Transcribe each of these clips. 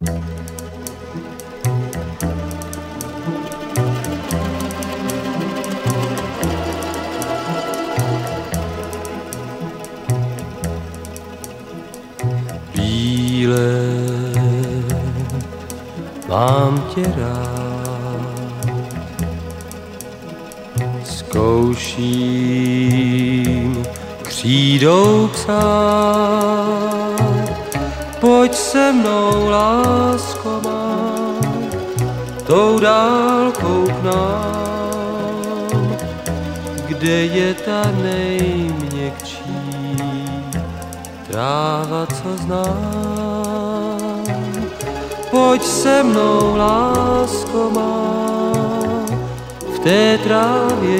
Bílé, mám tě rád, zkouším křídou psát. Pojď se mnou, lásko má, tou dálkou k nám, kde je ta nejměkčí tráva, co znám. Pojď se mnou, lásko má, v té trávě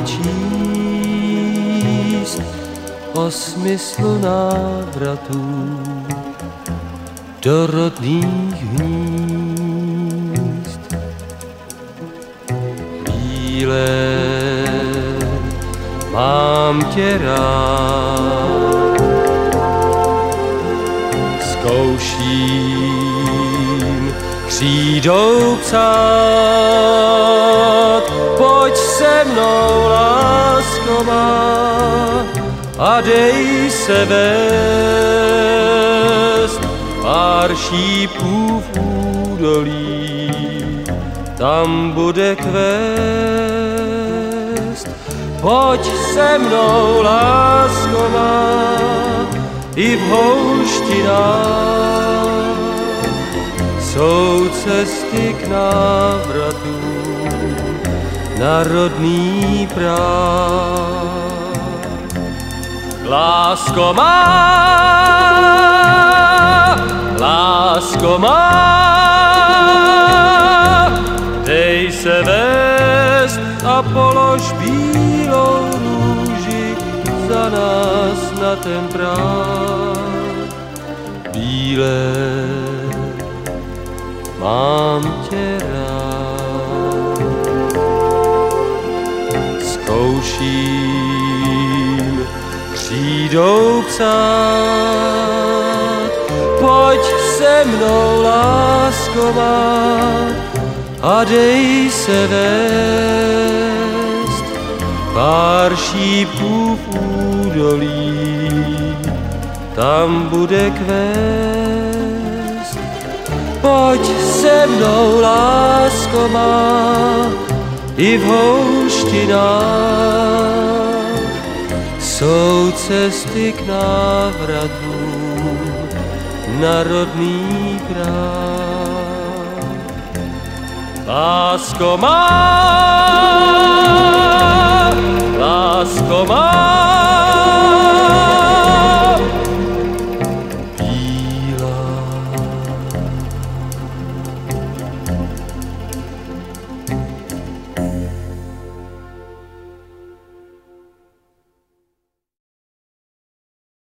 číst o smyslu návratů do rodných hnízd. Bílé, mám tě rád, zkouším křídou psát. Pojď se mnou, lásko má, a dej se vést pár šípů v údolí, tam bude kvést. Pojď se mnou, lásko má, i v houštinách jsou cesty k návratu na rodný práh. Lásko má, dej se vést a polož bílou růži za nás na ten práh. Bílé, mám tě rád, zkouším křídou psát. Pojď se mnou, lásko má, a dej se vést pár šípů v údolí, tam bude kvést. Pojď se mnou, lásko má, i v houštinách jsou cesty k návratu na rodný práh. Lásko má,